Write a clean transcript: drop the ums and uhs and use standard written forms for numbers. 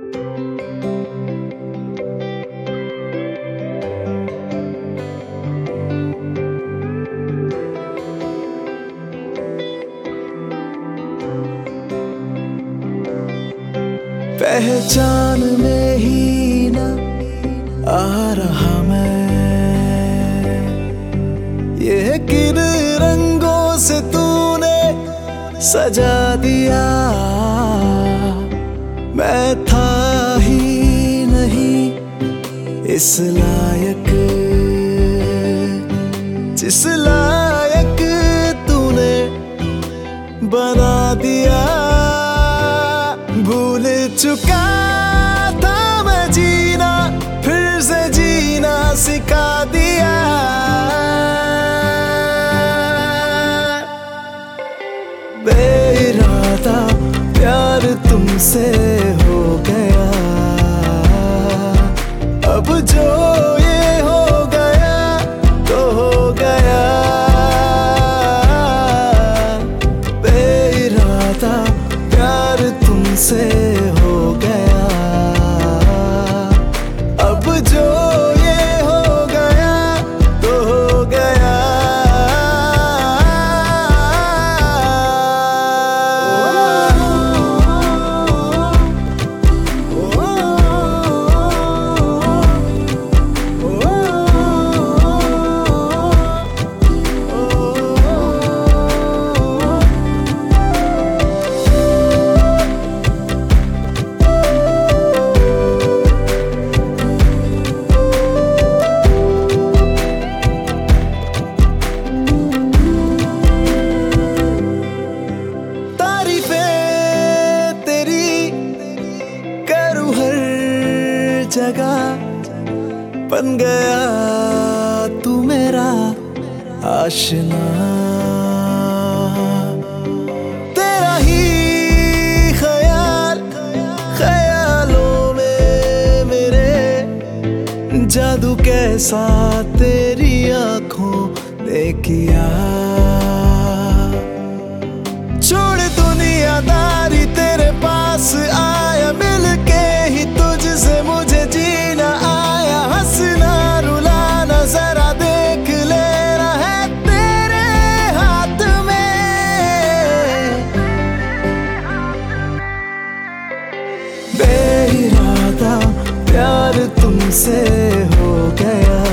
पहचान में ही न आ रहा मैं, ये किन रंगों से तूने सजा दिया। मैं था ही नहीं इस लायक, जिस लायक तूने बना दिया। भूल चुका था मैं जीना, फिर से जीना सिखा दिया। बेइरादा प्यार तुमसे हो गया, अब जो ये हो गया तो हो गया। बेइरादा प्यार तुमसे हो गया, अब जो ये हो गया तो हो गया। जगह बन गया तू मेरा आशना, तेरा ही ख्याल ख्यालों में मेरे। जादू कैसा तेरी आंखों ने किया, छोड़ दुनियादारी तेरे पास आया। मिलके ही तुझसे मुझे जीना आया। हंसना रुलाना जरा देख लेना है तेरे हाथ में। बेइरादा प्यार तुमसे हो गया,